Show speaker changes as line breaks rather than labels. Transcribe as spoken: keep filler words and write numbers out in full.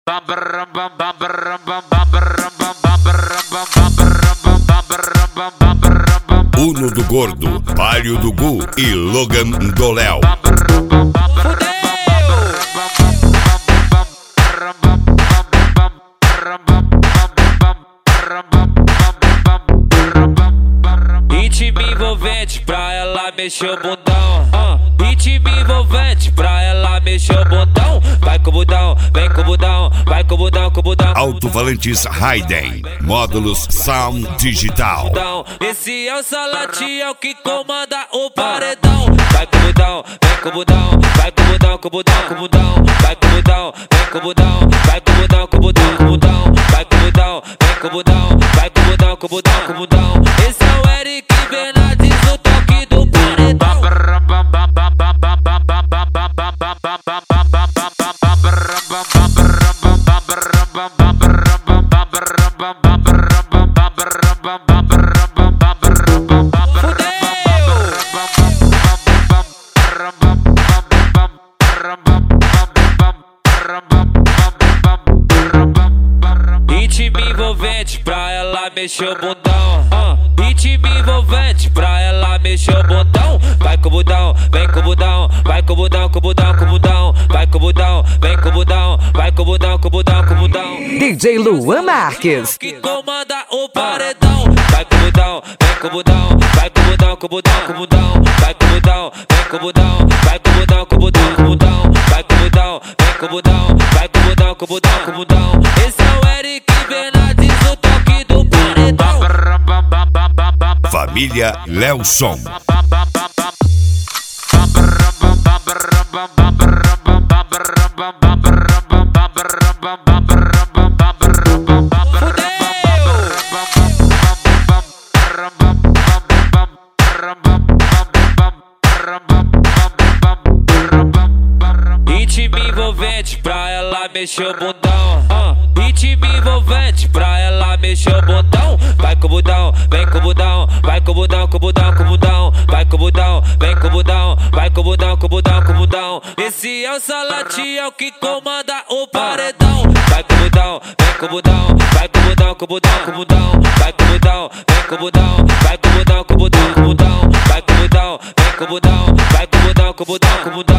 Uno do Gordo, Palio do Gu e Logan do Léo.
Ritmo envolvente pra ela mexer o bundão. uh. Ritmo envolvente pra ela mexer o bundão. Vai com o bundão, vem com o bundão, vai com o bundão, com o bundão.
Alto-falantes Hayden, módulos Sound Digital.
Esse é o Salatiel que comanda o paredão. Vai com o bundão, vem com o bundão, vai com o bundão, com o bundão, com o bundão. Vai com o bundão, vem com o bundão, vai com o bundão, com o bundão, com o bundão. Vai com o bundão, vem com o bundão, vai com o bundão, com o bundão, com o bundão. Esse é o Eric Bernardes, o toque do paredão. Ritmo envolvente pra ela mexer o bundão. uh. Ritmo envolvente pra ela mexer o bundão. Vai com o bundão, vem com o bundão, vai com o bundão, com o bundão, com o bundão. Vai com o bundão, vem com o bundão, vai com o bundão, com o bundão, com o bundão.
D J Luan Marques
que comanda o paredão. Vai com o bundão, vem com o bundão, vai com o bundão, com o bundão, com o bundão. Vai com o bundão, vem com o bundão, vai com o bundão, com o bundão, com o bundão. Vai com o bundão, vem com o bundão, vai com o bundão, com o bundão, com o bundão. Esse é o Eric Bernardes, o toque do paredão.
Família Lelson.
Ritmo envolvente pra ela mexer o bundão. uh. Ritmo envolvente pra ela mexer o bundão. Vai com o bundão, vem com o bundão, vai com o bundão, com o bundão, com o bundão. Vai com o bundão, vem com o bundão, vai com o bundão, com o bundão, com o bundão. Esse é o Salatiel que comanda o paredão. Vai com o bundão, vem com o bundão, vai com o bundão, com o bundão, com o bundão. Vai com o bundão, vem com o bundão, vai com o bundão, com o bundão, com o bundão. Vai com o bundão, vem com o bundão, vai com o bundão, com o bundão, com o bundão.